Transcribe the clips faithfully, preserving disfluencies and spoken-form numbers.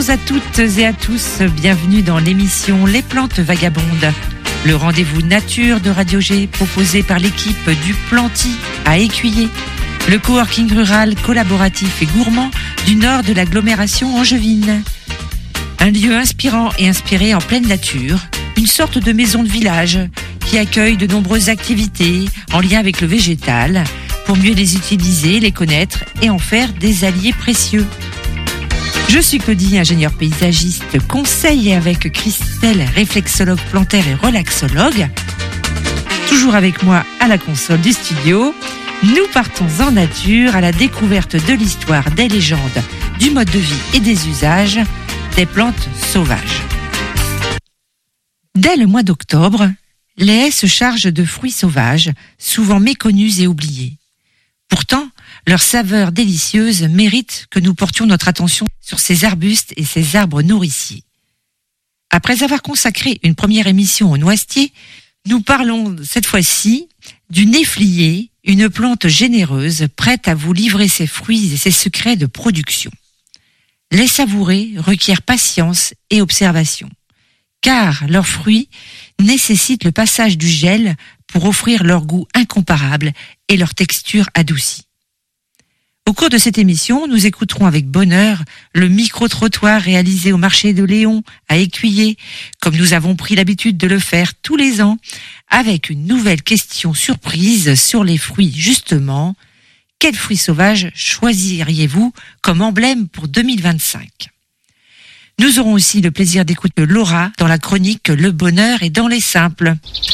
Bonjour à toutes et à tous, bienvenue dans l'émission Les Plantes Vagabondes, le rendez-vous nature de Radio G proposé par l'équipe du Planty à Écuyer, le coworking rural collaboratif et gourmand du nord de l'agglomération angevine. Un lieu inspirant et inspiré en pleine nature, une sorte de maison de village qui accueille de nombreuses activités en lien avec le végétal pour mieux les utiliser, les connaître et en faire des alliés précieux. Je suis Claudie, ingénieure paysagiste, conseil avec Christelle, réflexologue plantaire et relaxologue. Toujours avec moi à la console du studio, nous partons en nature à la découverte de l'histoire, des légendes, du mode de vie et des usages des plantes sauvages. Dès le mois d'octobre, les haies se chargent de fruits sauvages, souvent méconnus et oubliés. Pourtant, leur saveur délicieuse mérite que nous portions notre attention sur ces arbustes et ces arbres nourriciers. Après avoir consacré une première émission au noisetier, nous parlons cette fois-ci du néflier, une plante généreuse prête à vous livrer ses fruits et ses secrets de production. Les savourer requiert patience et observation, car leurs fruits nécessitent le passage du gel pour offrir leur goût incomparable et leur texture adoucie. Au cours de cette émission, nous écouterons avec bonheur le micro-trottoir réalisé au marché de Léon à Écuyer, comme nous avons pris l'habitude de le faire tous les ans, avec une nouvelle question surprise sur les fruits. Justement, quels fruits sauvages choisiriez-vous comme emblème pour deux mille vingt-cinq ? Nous aurons aussi le plaisir d'écouter Laura dans la chronique Le bonheur est dans les simples.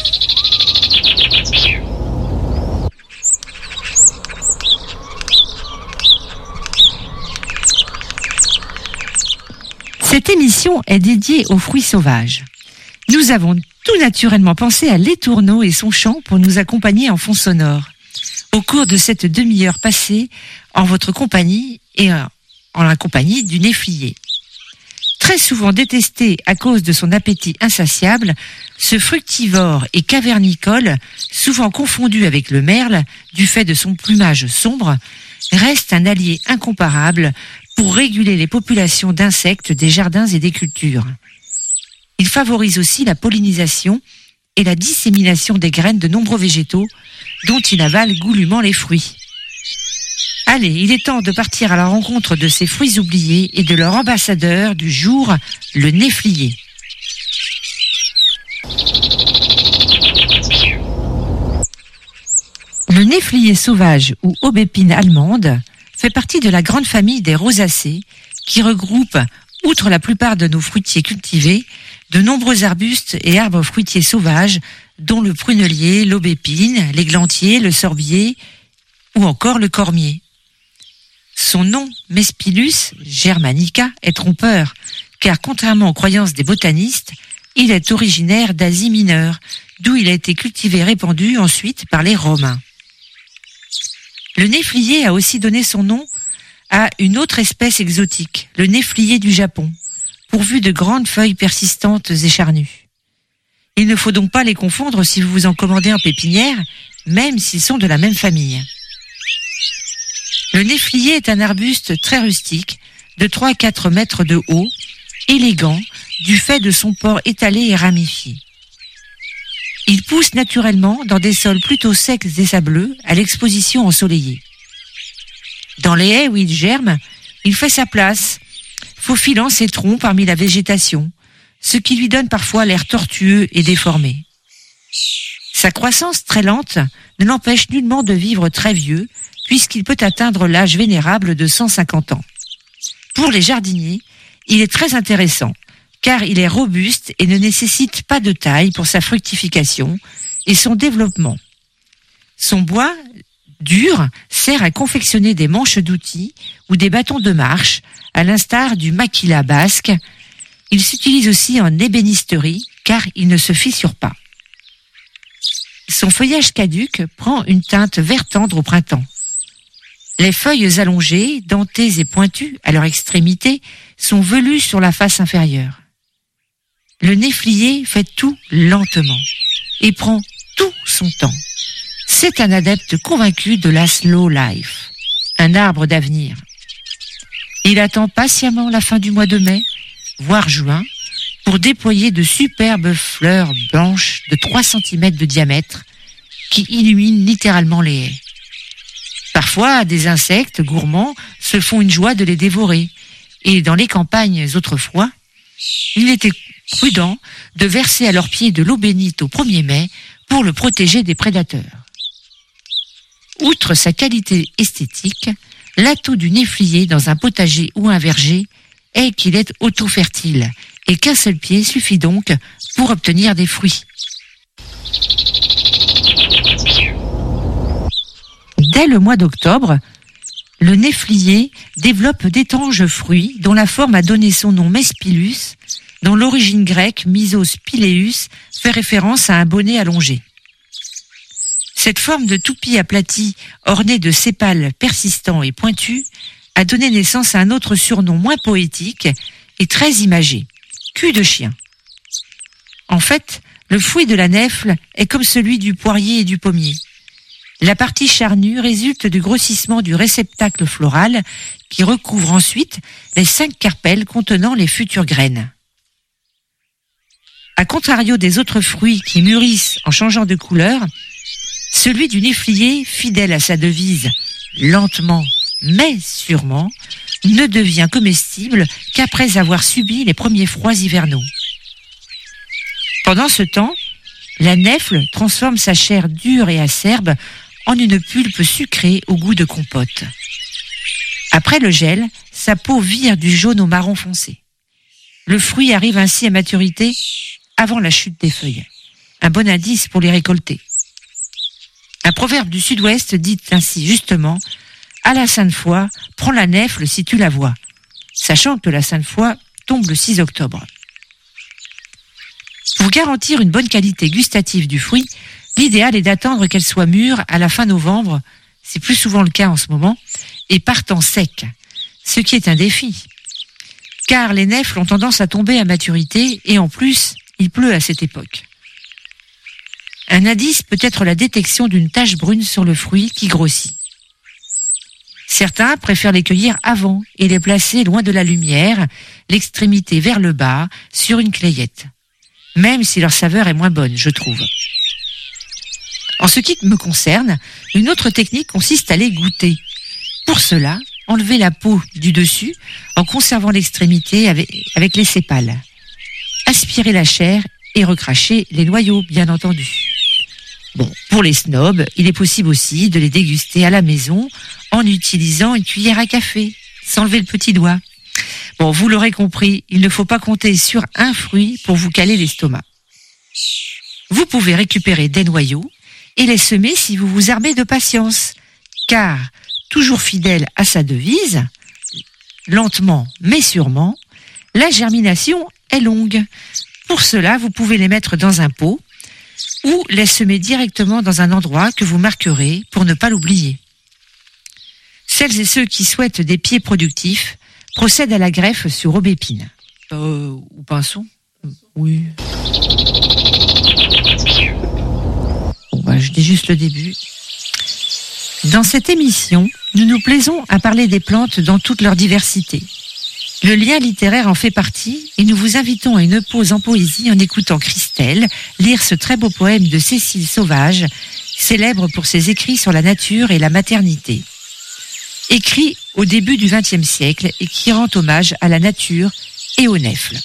Cette émission est dédiée aux fruits sauvages. Nous avons tout naturellement pensé à l'étourneau et son chant pour nous accompagner en fond sonore. Au cours de cette demi-heure passée en votre compagnie et en la compagnie du néflier. Très souvent détesté à cause de son appétit insatiable, ce fructivore et cavernicole, souvent confondu avec le merle du fait de son plumage sombre, reste un allié incomparable pour réguler les populations d'insectes des jardins et des cultures. Il favorise aussi la pollinisation et la dissémination des graines de nombreux végétaux dont il avale goulûment les fruits. Allez, il est temps de partir à la rencontre de ces fruits oubliés et de leur ambassadeur du jour, le néflier. Le néflier sauvage ou aubépine allemande fait partie de la grande famille des rosacées qui regroupe, outre la plupart de nos fruitiers cultivés, de nombreux arbustes et arbres fruitiers sauvages dont le prunelier, l'aubépine, l'églantier, le sorbier ou encore le cormier. Son nom, Mespilus germanica, est trompeur, car contrairement aux croyances des botanistes, il est originaire d'Asie mineure, d'où il a été cultivé et répandu ensuite par les Romains. Le néflier a aussi donné son nom à une autre espèce exotique, le néflier du Japon, pourvu de grandes feuilles persistantes et charnues. Il ne faut donc pas les confondre si vous vous en commandez en pépinière, même s'ils sont de la même famille. Le néflier est un arbuste très rustique, de trois à quatre mètres de haut, élégant, du fait de son port étalé et ramifié. Il pousse naturellement dans des sols plutôt secs et sableux, à l'exposition ensoleillée. Dans les haies où il germe, il fait sa place, faufilant ses troncs parmi la végétation, ce qui lui donne parfois l'air tortueux et déformé. Sa croissance très lente ne l'empêche nullement de vivre très vieux, puisqu'il peut atteindre l'âge vénérable de cent cinquante ans. Pour les jardiniers, il est très intéressant, car il est robuste et ne nécessite pas de taille pour sa fructification et son développement. Son bois, dur, sert à confectionner des manches d'outils ou des bâtons de marche, à l'instar du maquila basque. Il s'utilise aussi en ébénisterie, car il ne se fissure pas. Son feuillage caduc prend une teinte vert tendre au printemps. Les feuilles allongées, dentées et pointues à leur extrémité, sont velues sur la face inférieure. Le néflier fait tout lentement et prend tout son temps. C'est un adepte convaincu de la slow life, un arbre d'avenir. Il attend patiemment la fin du mois de mai, voire juin, pour déployer de superbes fleurs blanches de trois centimètres de diamètre qui illuminent littéralement les haies. Parfois, des insectes gourmands se font une joie de les dévorer. Et dans les campagnes autrefois, il était prudent de verser à leurs pieds de l'eau bénite au premier mai pour le protéger des prédateurs. Outre sa qualité esthétique, l'atout du néflier dans un potager ou un verger est qu'il est auto-fertile et qu'un seul pied suffit donc pour obtenir des fruits. Dès le mois d'octobre, le néflier développe d'étranges fruits dont la forme a donné son nom Mespilus, dont l'origine grecque Mysos pileus fait référence à un bonnet allongé. Cette forme de toupie aplatie, ornée de sépales persistants et pointus, a donné naissance à un autre surnom moins poétique et très imagé, cul de chien. En fait, le fruit de la nèfle est comme celui du poirier et du pommier. La partie charnue résulte du grossissement du réceptacle floral qui recouvre ensuite les cinq carpelles contenant les futures graines. À contrario des autres fruits qui mûrissent en changeant de couleur, celui du néflier, fidèle à sa devise « lentement mais sûrement », ne devient comestible qu'après avoir subi les premiers froids hivernaux. Pendant ce temps, la nèfle transforme sa chair dure et acerbe en une pulpe sucrée au goût de compote. Après le gel, sa peau vire du jaune au marron foncé. Le fruit arrive ainsi à maturité avant la chute des feuilles. Un bon indice pour les récolter. Un proverbe du sud-ouest dit ainsi justement « À la sainte foi, prends la nèfle si tu la vois », sachant que la sainte foi tombe le six octobre. Pour garantir une bonne qualité gustative du fruit, l'idéal est d'attendre qu'elle soit mûre à la fin novembre, c'est plus souvent le cas en ce moment, et partant sec, ce qui est un défi. Car les nèfles ont tendance à tomber à maturité et en plus, il pleut à cette époque. Un indice peut être la détection d'une tache brune sur le fruit qui grossit. Certains préfèrent les cueillir avant et les placer loin de la lumière, l'extrémité vers le bas, sur une clayette. Même si leur saveur est moins bonne, je trouve. En ce qui me concerne, une autre technique consiste à les goûter. Pour cela, enlevez la peau du dessus en conservant l'extrémité avec, avec les sépales. Aspirez la chair et recrachez les noyaux, bien entendu. Bon, pour les snobs, il est possible aussi de les déguster à la maison en utilisant une cuillère à café, sans lever le petit doigt. Bon, vous l'aurez compris, il ne faut pas compter sur un fruit pour vous caler l'estomac. Vous pouvez récupérer des noyaux et les semer si vous vous armez de patience, car, toujours fidèle à sa devise, lentement mais sûrement, la germination est longue. Pour cela, vous pouvez les mettre dans un pot ou les semer directement dans un endroit que vous marquerez pour ne pas l'oublier. Celles et ceux qui souhaitent des pieds productifs procèdent à la greffe sur aubépine. Euh, ou pinceau ? Oui. Bon, bah, je dis juste le début. Dans cette émission, nous nous plaisons à parler des plantes dans toute leur diversité. Le lien littéraire en fait partie et nous vous invitons à une pause en poésie en écoutant Christelle lire ce très beau poème de Cécile Sauvage, célèbre pour ses écrits sur la nature et la maternité. Écrit au début du vingtième siècle et qui rend hommage à la nature et aux nèfles.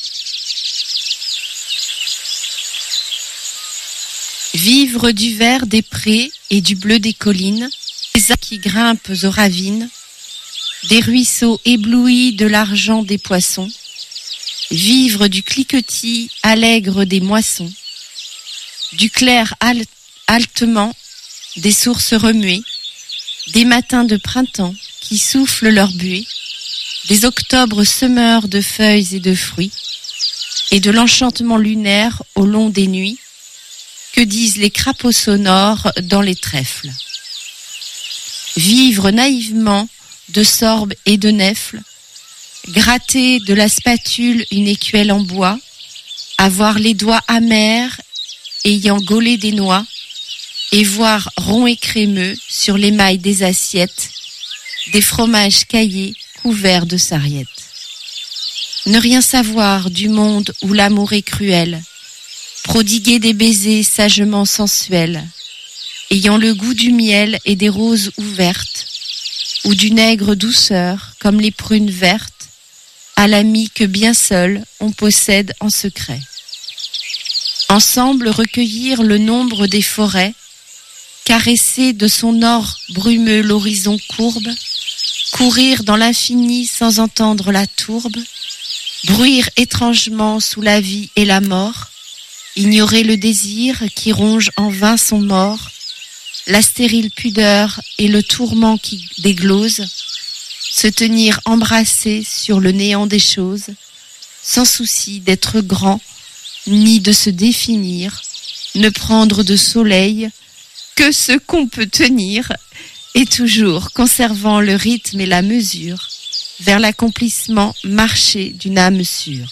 Vivre du vert des prés et du bleu des collines, des arbres qui grimpent aux ravines, des ruisseaux éblouis de l'argent des poissons, vivre du cliquetis allègre des moissons, du clair hal- haletement des sources remuées, des matins de printemps qui soufflent leur buée, des octobres semeurs de feuilles et de fruits, et de l'enchantement lunaire au long des nuits, que disent les crapauds sonores dans les trèfles. Vivre naïvement de sorbes et de nèfles, gratter de la spatule une écuelle en bois, avoir les doigts amers ayant gaulé des noix, et voir rond et crémeux sur l'émail des assiettes, des fromages caillés couvert de sarriette. Ne rien savoir du monde où l'amour est cruel, prodiguer des baisers sagement sensuels, ayant le goût du miel et des roses ouvertes, ou d'une aigre douceur comme les prunes vertes, à l'ami que bien seul on possède en secret. Ensemble recueillir le nombre des forêts, caresser de son or brumeux l'horizon courbe, courir dans l'infini sans entendre la tourbe, bruire étrangement sous la vie et la mort, ignorer le désir qui ronge en vain son mort, la stérile pudeur et le tourment qui déglose, se tenir embrassé sur le néant des choses, sans souci d'être grand, ni de se définir, ne prendre de soleil que ce qu'on peut tenir, et toujours conservant le rythme et la mesure, vers l'accomplissement marcher d'une âme sûre.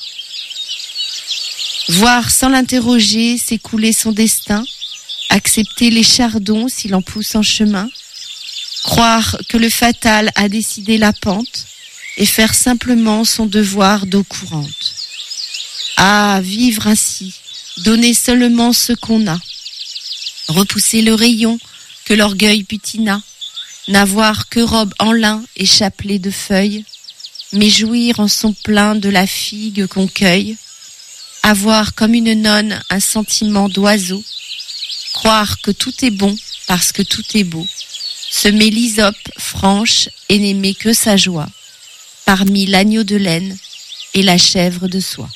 Voir sans l'interroger s'écouler son destin, accepter les chardons s'il en pousse en chemin, croire que le fatal a décidé la pente, et faire simplement son devoir d'eau courante. Ah, vivre ainsi, donner seulement ce qu'on a, repousser le rayon que l'orgueil butina, n'avoir que robe en lin et chapelet de feuilles, mais jouir en son plein de la figue qu'on cueille, avoir comme une nonne un sentiment d'oiseau, croire que tout est bon parce que tout est beau, semer l'hysope franche et n'aimer que sa joie, parmi l'agneau de laine et la chèvre de soie.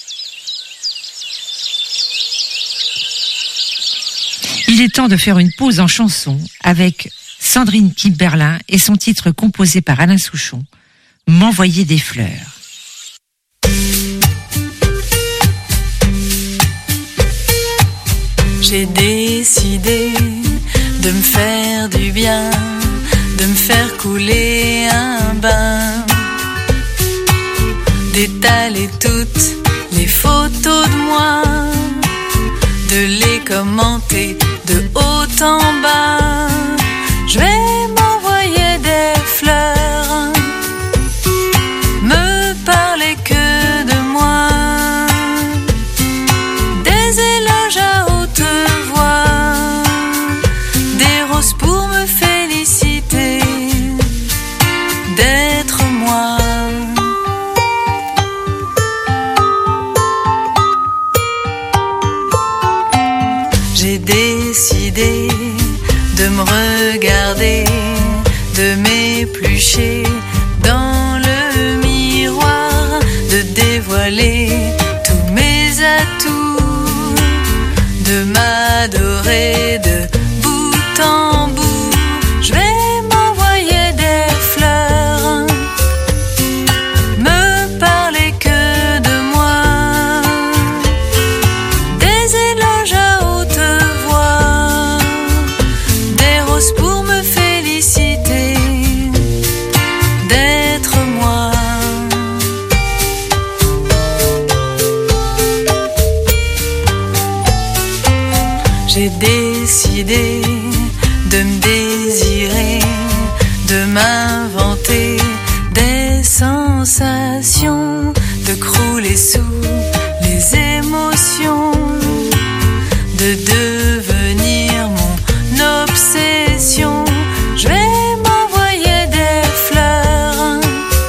Il est temps de faire une pause en chanson avec Sandrine Kiberlin et son titre composé par Alain Souchon, M'envoyer des fleurs. J'ai décidé de me faire du bien, de me faire couler un bain, d'étaler toutes les photos de moi, de les commenter de haut en bas. Je vais m'envoyer des fleurs, me parler que de moi, des éloges à haute voix, des roses pour me féliciter d'être moi. J'ai décidé de me regarder, de m'éplucher dans le miroir, de dévoiler tous mes atouts, de m'adorer de bout en bout. Je vais m'envoyer des fleurs, me parler que de moi, des éloges à haute voix, des roses pour me féliciter d'être moi. J'ai décidé de me désirer, de m'inventer des sensations, de crouler sous les émotions, de devenir mon obsession. Je vais m'envoyer des fleurs,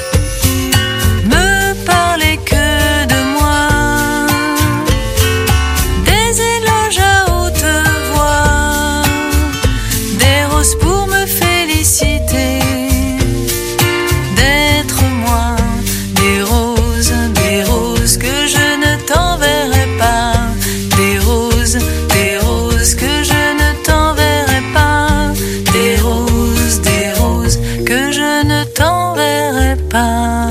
me parler que de moi, des éloges à haute voix, des roses pour me féliciter d'être moi, des roses, des roses que je ne t'enverrai pas, des roses, des roses que je ne t'enverrai pas, des roses, des roses que je ne t'enverrai pas.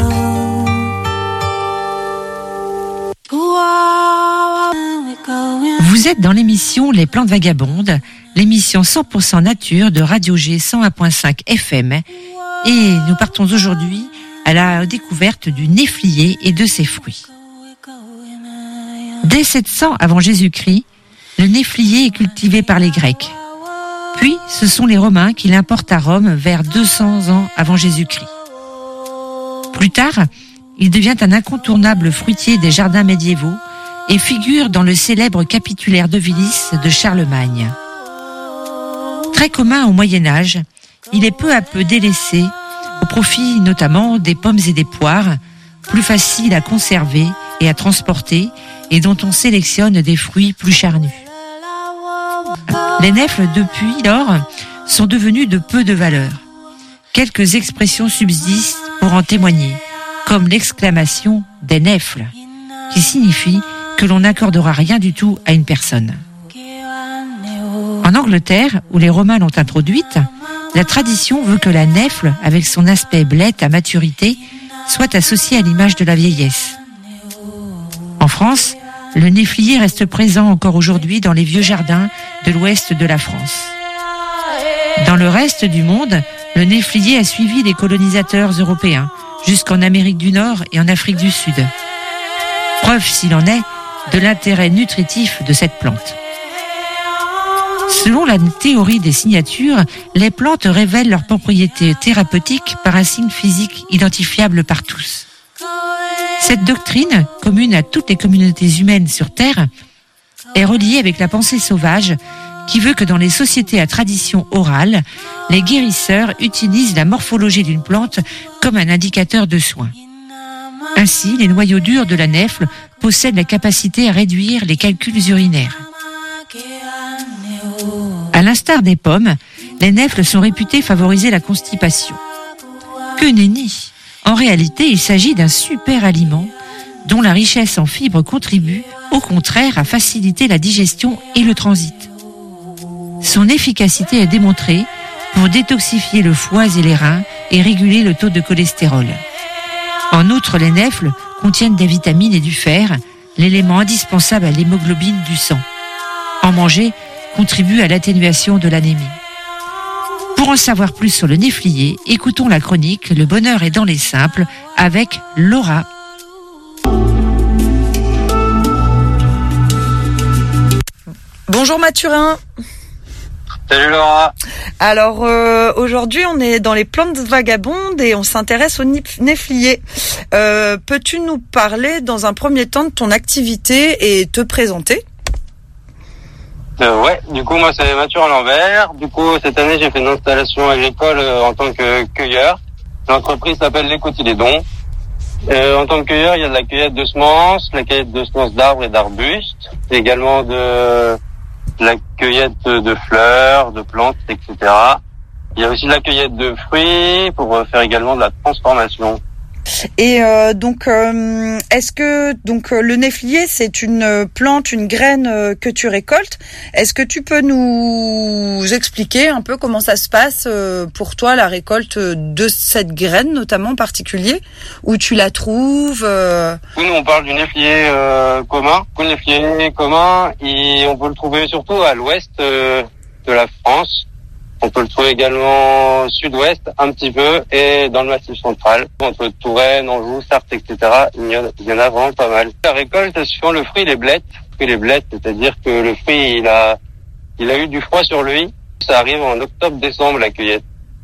Vous êtes dans l'émission Les Plantes Vagabondes, l'émission cent pour cent nature de Radio G cent un virgule cinq F M. Et nous partons aujourd'hui à la découverte du néflier et de ses fruits. Dès sept cents avant Jésus-Christ, le néflier est cultivé par les Grecs. Puis, ce sont les Romains qui l'importent à Rome vers deux cents ans avant Jésus-Christ. Plus tard, il devient un incontournable fruitier des jardins médiévaux et figure dans le célèbre capitulaire de Willis de Charlemagne. Très commun au Moyen-Âge, il est peu à peu délaissé au profit notamment des pommes et des poires, plus faciles à conserver et à transporter et dont on sélectionne des fruits plus charnus. Les nèfles depuis lors sont devenues de peu de valeur. Quelques expressions subsistent pour en témoigner, comme l'exclamation des nèfles, qui signifie que l'on n'accordera rien du tout à une personne. En Angleterre, où les Romains l'ont introduite, la tradition veut que la nèfle, avec son aspect blette à maturité, soit associée à l'image de la vieillesse. En France, le néflier reste présent encore aujourd'hui dans les vieux jardins de l'ouest de la France. Dans le reste du monde, le néflier a suivi les colonisateurs européens, jusqu'en Amérique du Nord et en Afrique du Sud. Preuve, s'il en est, de l'intérêt nutritif de cette plante. Selon la théorie des signatures, les plantes révèlent leurs propriétés thérapeutiques par un signe physique identifiable par tous. Cette doctrine, commune à toutes les communautés humaines sur Terre, est reliée avec la pensée sauvage qui veut que dans les sociétés à tradition orale, les guérisseurs utilisent la morphologie d'une plante comme un indicateur de soins. Ainsi, les noyaux durs de la nèfle possèdent la capacité à réduire les calculs urinaires. À l'instar des pommes, les nèfles sont réputées favoriser la constipation. Que nenni! En réalité, il s'agit d'un super aliment dont la richesse en fibres contribue, au contraire, à faciliter la digestion et le transit. Son efficacité est démontrée pour détoxifier le foie et les reins et réguler le taux de cholestérol. En outre, les nèfles contiennent des vitamines et du fer, l'élément indispensable à l'hémoglobine du sang. En manger contribue à l'atténuation de l'anémie. Pour en savoir plus sur le néflier, écoutons la chronique Le bonheur est dans les simples avec Laura. Bonjour Mathurin. Salut Laura. Alors euh, aujourd'hui on est dans les plantes vagabondes et on s'intéresse au néflier. Euh, peux-tu nous parler dans un premier temps de ton activité et te présenter ? Euh, ouais, du coup moi c'est Mathurin Lambert. Du coup cette année j'ai fait une installation agricole euh, en tant que cueilleur. L'entreprise s'appelle Les Cotylédons. Euh, en tant que cueilleur il y a de la cueillette de semences, la cueillette de semences d'arbres et d'arbustes, également de la cueillette de fleurs, de plantes, et cetera. Il y a aussi de la cueillette de fruits pour faire également de la transformation. Et euh, donc, euh, est-ce que donc le néflier, c'est une plante, une graine euh, que tu récoltes ? Est-ce que tu peux nous expliquer un peu comment ça se passe euh, pour toi, la récolte de cette graine, notamment en particulier, où tu la trouves euh... Nous, on parle du néflier euh, commun. Le néflier commun, et on peut le trouver surtout à l'ouest euh, de la France. On peut le trouver également au sud-ouest, un petit peu, et dans le massif central. Entre Touraine, Anjou, Sarthe, et cetera, il y en a, il y en a vraiment pas mal. La récolte, suivant le fruit, les blettes. Le fruit, les blettes, c'est-à-dire que le fruit, il a, il a eu du froid sur lui. Ça arrive en octobre-décembre, la cueillette.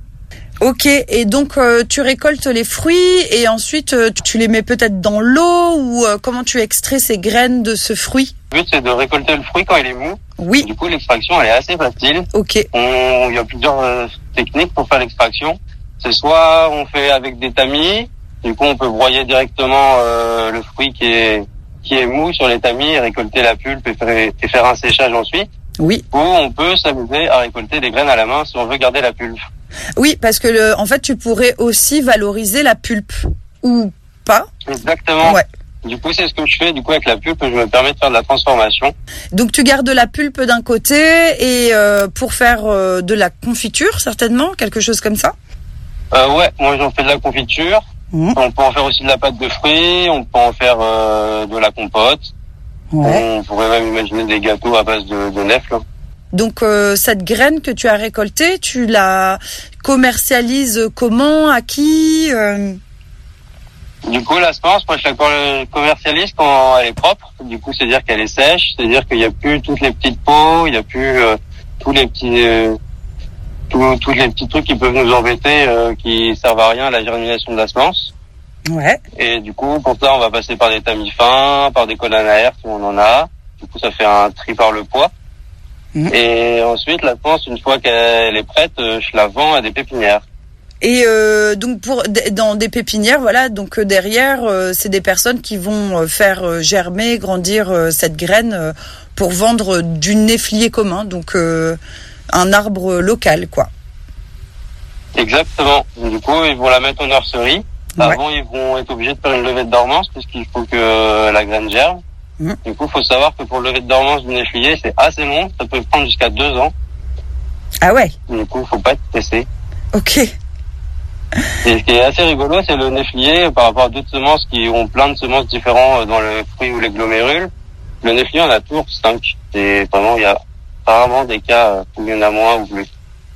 Ok, et donc euh, tu récoltes les fruits et ensuite euh, tu les mets peut-être dans l'eau ou euh, comment tu extrais ces graines de ce fruit ? Le but, c'est de récolter le fruit quand il est mou. Oui. Du coup, l'extraction, elle est assez facile. Ok. On, il y a plusieurs euh, techniques pour faire l'extraction. C'est soit on fait avec des tamis. Du coup, on peut broyer directement euh, le fruit qui est qui est mou sur les tamis et récolter la pulpe et faire, et faire un séchage ensuite. Oui. Ou on peut s'amuser à récolter des graines à la main si on veut garder la pulpe. Oui, parce que le, en fait, tu pourrais aussi valoriser la pulpe ou pas. Exactement. Ouais. Du coup, c'est ce que je fais. Du coup, avec la pulpe, je me permets de faire de la transformation. Donc, tu gardes la pulpe d'un côté et euh, pour faire euh, de la confiture, certainement, quelque chose comme ça. Euh, ouais, moi j'en fais de la confiture. Mmh. On peut en faire aussi de la pâte de fruits. On peut en faire euh, de la compote. Ouais. On pourrait même imaginer des gâteaux à base de, de nèfles. Donc euh, cette graine que tu as récoltée, tu la commercialises comment, à qui euh... Du coup, la semence, moi je la commercialise quand elle est propre. Du coup, c'est-à-dire qu'elle est sèche, c'est-à-dire qu'il n'y a plus toutes les petites peaux, il n'y a plus euh, tous les petits, euh, tous, tous les petits trucs qui peuvent nous embêter, euh, qui servent à rien à la germination de la semence. Ouais. Et du coup, pour ça, on va passer par des tamis fins, par des colonnes à air si on en a. Du coup, ça fait un tri par le poids. Mmh. Et ensuite, la panse, une fois qu'elle est prête, je la vends à des pépinières. Et euh, donc pour dans des pépinières, voilà, donc euh, derrière, euh, c'est des personnes qui vont euh, faire euh, germer, grandir euh, cette graine euh, pour vendre du néflier commun, donc euh, un arbre local, quoi. Exactement. Du coup, ils vont la mettre en nurserie. Ouais. Avant, ils vont être obligés de faire une levée de dormance puisqu'il faut que la graine germe. Mmh. Du coup, il faut savoir que pour le lever de dormance du néflier, c'est assez long. Ça peut prendre jusqu'à deux ans. Ah ouais. Du coup, il faut pas être stressé. Ok. Et ce qui est assez rigolo, c'est le néflier par rapport à d'autres semences qui ont plein de semences différentes dans le fruit ou les glomérules. Le néflier, on a toujours cinq. Et vraiment, il y a rarement des cas où il y en a moins ou plus.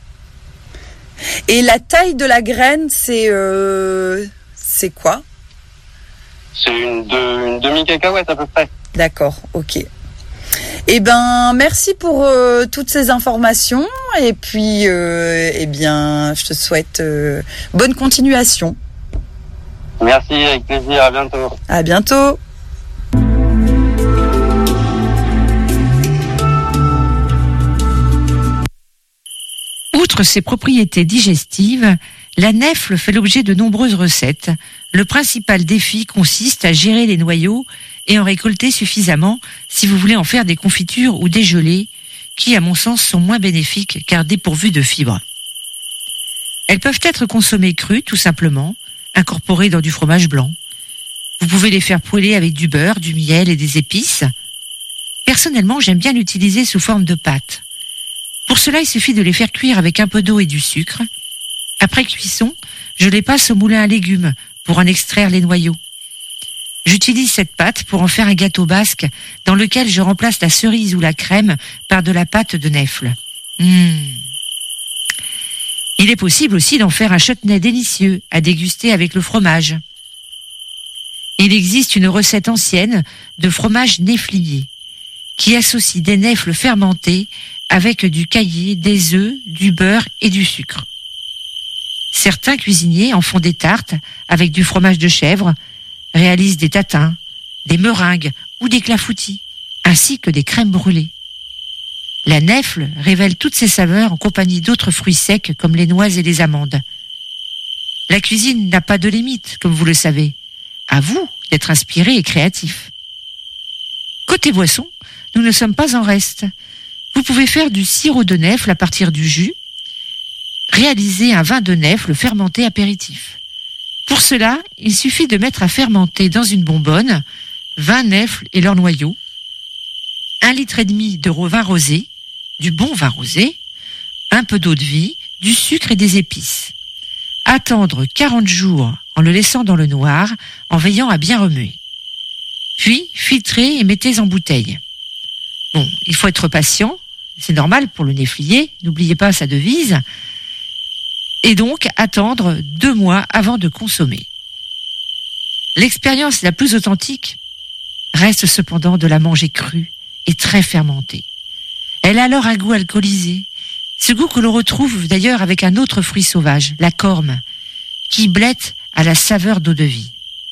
Et la taille de la graine, c'est euh, c'est quoi? C'est une, de, une demi-cacahuète à peu près. D'accord, ok. Eh ben, merci pour euh, toutes ces informations et puis, euh, eh bien, je te souhaite euh, bonne continuation. Merci, avec plaisir, à bientôt. À bientôt. Outre ses propriétés digestives, la nèfle fait l'objet de nombreuses recettes. Le principal défi consiste à gérer les noyaux et en récolter suffisamment si vous voulez en faire des confitures ou des gelées, qui, à mon sens, sont moins bénéfiques car dépourvues de fibres. Elles peuvent être consommées crues, tout simplement, incorporées dans du fromage blanc. Vous pouvez les faire poêler avec du beurre, du miel et des épices. Personnellement, j'aime bien l'utiliser sous forme de pâte. Pour cela, il suffit de les faire cuire avec un peu d'eau et du sucre. Après cuisson, je les passe au moulin à légumes pour en extraire les noyaux. J'utilise cette pâte pour en faire un gâteau basque dans lequel je remplace la cerise ou la crème par de la pâte de nèfle. Mmh. Il est possible aussi d'en faire un chutney délicieux à déguster avec le fromage. Il existe une recette ancienne de fromage néflier qui associe des nèfles fermentées avec du caillé, des œufs, du beurre et du sucre. Certains cuisiniers en font des tartes avec du fromage de chèvre, réalisent des tatins, des meringues ou des clafoutis, ainsi que des crèmes brûlées. La nèfle révèle toutes ses saveurs en compagnie d'autres fruits secs comme les noix et les amandes. La cuisine n'a pas de limite, comme vous le savez. À vous d'être inspiré et créatif. Côté boisson, nous ne sommes pas en reste. Vous pouvez faire du sirop de nèfle à partir du jus, réaliser un vin de nèfle fermenté apéritif. Pour cela, il suffit de mettre à fermenter dans une bonbonne vingt nèfles et leurs noyaux, un litre et demi de vin rosé, du bon vin rosé, un peu d'eau de vie, du sucre et des épices. Attendre quarante jours en le laissant dans le noir, en veillant à bien remuer. Puis, filtrez et mettez en bouteille. Bon, il faut être patient, c'est normal pour le néflier, n'oubliez pas sa devise, et donc attendre deux mois avant de consommer. L'expérience la plus authentique reste cependant de la manger crue et très fermentée. Elle a alors un goût alcoolisé, ce goût que l'on retrouve d'ailleurs avec un autre fruit sauvage, la corme, qui blette à la saveur d'eau de vie.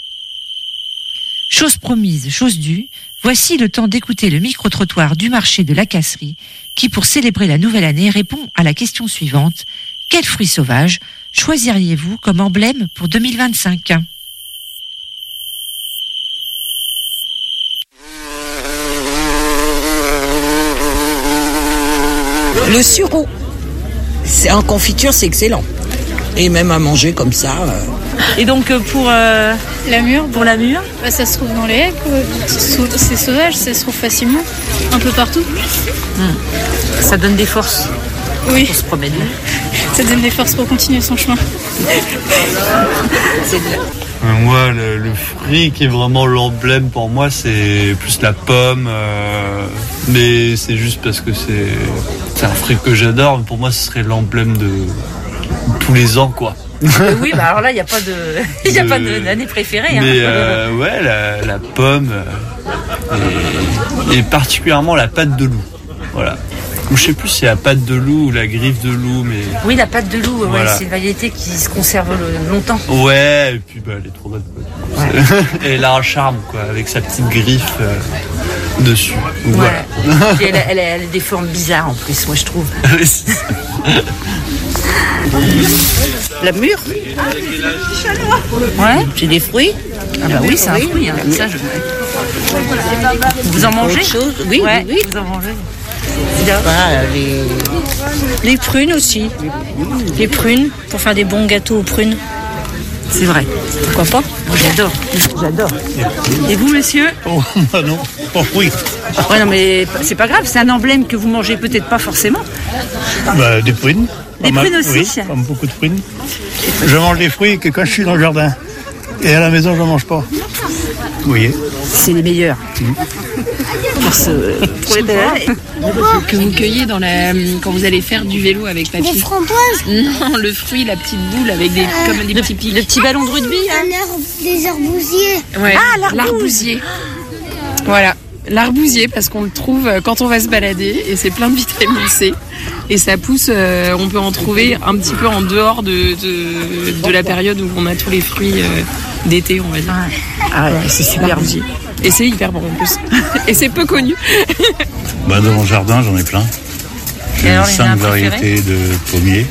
Chose promise, chose due, voici le temps d'écouter le micro-trottoir du marché de la Casserie qui, pour célébrer la nouvelle année, répond à la question suivante. Quel fruit sauvage choisiriez-vous comme emblème pour deux mille vingt-cinq ? Le sureau. C'est en confiture, c'est excellent. Et même à manger comme ça. Euh... Et donc pour euh, la mûre, pour la mûre, bah, ça se trouve dans les haies, quoi. C'est sauvage, ça se trouve facilement, un peu partout. Mmh. Ça donne des forces. Oui. Pour se promener. Ça donne des forces pour continuer son chemin. Moi, le, le fruit qui est vraiment l'emblème pour moi, c'est plus la pomme. Euh, mais c'est juste parce que c'est, c'est un fruit que j'adore. Mais pour moi, ce serait l'emblème de tous les ans, quoi. Euh, oui, bah alors là, il n'y a pas de, il n'y a de... pas d'année préférée. Hein. Mais euh, ouais, la, la pomme euh, et, et particulièrement la pâte de loup. Voilà. Ou je sais plus si c'est la pâte de loup ou la griffe de loup, mais... Oui, la pâte de loup, voilà. Ouais, c'est une variété qui se conserve longtemps. Ouais, et puis bah, elle est trop bonne. Ouais. Et elle a un charme, quoi, avec sa petite griffe euh, dessus. Donc, Ouais. voilà. Et elle, a, elle, a, elle a des formes bizarres en plus, moi je trouve. La mûre. Ouais. C'est des fruits. Ah bah oui, c'est un fruit. Hein. Ça, je... Vous en mangez? Autre chose. Oui, Ouais, oui, oui. vous en mangez. Ah, les... Les prunes aussi. Les prunes, pour faire des bons gâteaux aux prunes. C'est vrai. Pourquoi pas? Moi, j'adore. J'adore. Et vous, monsieur? Oh, bah non, pas fruits. Ouais, non, mais c'est pas grave, c'est un emblème que vous mangez peut-être pas forcément. Bah, des prunes. Des Pas mal. prunes aussi? Oui, comme beaucoup de prunes. Je mange des fruits que quand je suis dans le jardin. Et à la maison, je n'en mange pas. Vous voyez? C'est les meilleurs. Pour ce... pour les Que vous cueillez dans la... quand vous allez faire du vélo avec papy. Des framboises. Non, le fruit, la petite boule avec des, comme des petits pics. Le petit ballon de rugby, hein. Un arbre, des arbousiers. Ouais. Ah, l'arbouze. L'arbousier. Voilà, l'arbousier parce qu'on le trouve quand on va se balader et c'est plein de vitamine C. Et ça pousse, euh, on peut en trouver un petit peu en dehors de, de, de la période où on a tous les fruits euh, d'été, on va dire. Ah ouais, c'est super bien. Et c'est hyper bon en plus. Et c'est peu connu. Bah, dans mon jardin, j'en ai plein. Et alors, J'ai il y en a cinq un préféré variétés de pommiers.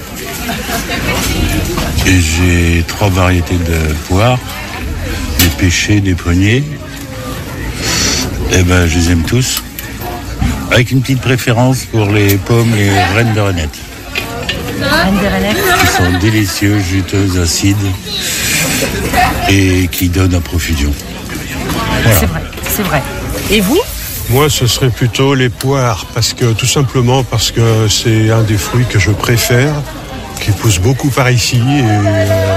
Et j'ai trois variétés de poires, des pêchers, des pruniers. Et ben, je les aime tous. Avec une petite préférence pour les pommes, les reines de renette. Reine des Rennettes. Qui sont délicieuses, juteuses, acides et qui donnent à profusion. Voilà. C'est vrai, c'est vrai. Et vous? Moi, ce serait plutôt les poires, parce que tout simplement parce que c'est un des fruits que je préfère, qui pousse beaucoup par ici. Et, euh,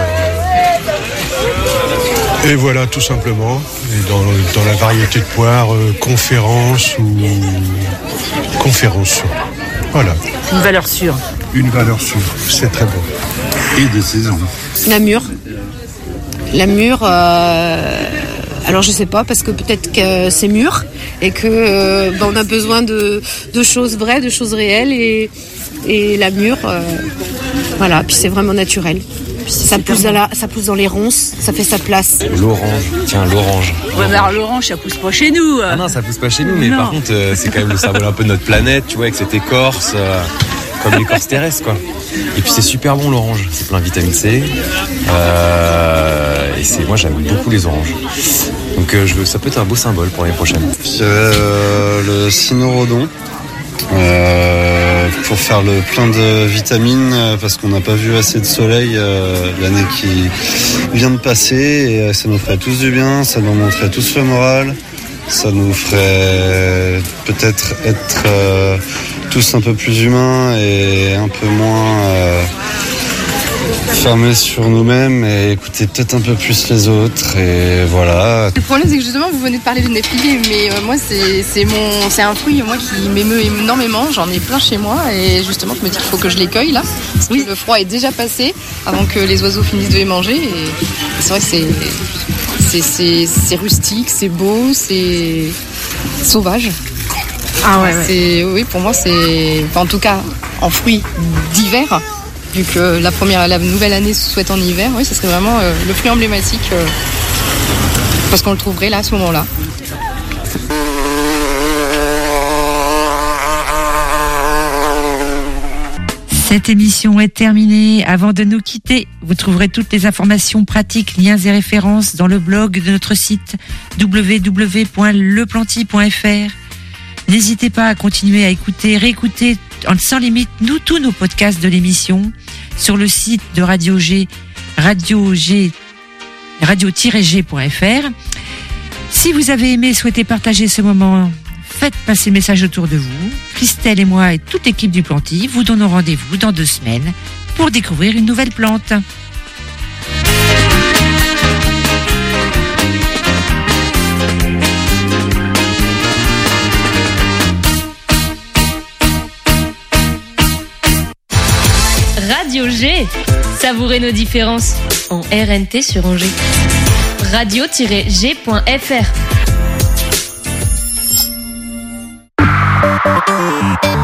et voilà, tout simplement. Et dans, dans la variété de poires, euh, conférence ou conférence. Voilà. Une valeur sûre. Une valeur sûre, c'est très bon. Et de saison. La mûre. La mûre, euh, alors je sais pas, parce que peut-être que c'est mûr et que euh, ben, on a besoin de, de choses vraies, de choses réelles et, et la mûre, euh, voilà, puis c'est vraiment naturel. Puis ça pousse, dans la, ça pousse dans les ronces, ça fait sa place. L'orange, tiens, l'orange. Ouais, mais alors l'orange, ça pousse pas chez nous. Ah non, ça pousse pas chez nous, mais Non. par contre, euh, c'est quand même le symbole un peu de notre planète, tu vois, avec cette écorce, euh, comme l'écorce terrestre, quoi. Et puis c'est super bon l'orange, c'est plein de vitamine C. Euh, et c'est, moi j'aime beaucoup les oranges. Donc euh, je veux, ça peut être un beau symbole pour l'année prochaine. C'est euh, le cynorhodon. Euh, pour faire le plein de vitamines euh, parce qu'on n'a pas vu assez de soleil euh, l'année qui vient de passer et euh, ça nous ferait tous du bien, ça nous montrerait tous le moral, ça nous ferait peut-être être euh, tous un peu plus humains et un peu moins euh, fermés sur nous-mêmes et écouter peut-être un peu plus les autres et voilà. Le problème c'est que justement vous venez de parler du néflier, mais euh, moi c'est, c'est, mon, c'est un fruit moi qui m'émeut énormément, j'en ai plein chez moi et justement je me dis qu'il faut que je les cueille là, parce que le froid est déjà passé avant que les oiseaux finissent de les manger et c'est vrai que c'est, c'est, c'est, c'est rustique, c'est beau, c'est sauvage. Ah ouais, c'est, oui pour moi c'est, enfin, en tout cas en fruits d'hiver. Vu que la première, la nouvelle année se souhaite en hiver, oui, ce serait vraiment euh, le fruit emblématique, euh, parce qu'on le trouverait là à ce moment-là. Cette émission est terminée. Avant de nous quitter, vous trouverez toutes les informations pratiques, liens et références dans le blog de notre site w w w point le planty point f r. N'hésitez pas à continuer à écouter, réécouter sans limite nous tous nos podcasts de l'émission sur le site de Radio G, radio G, radio-g point f r. Si vous avez aimé et souhaitez partager ce moment, faites passer le message autour de vous. Christelle et moi et toute l'équipe du Planty vous donnons rendez-vous dans deux semaines pour découvrir une nouvelle plante. Radio G, savourez nos différences en R N T sur Angers. radio tiret g point f r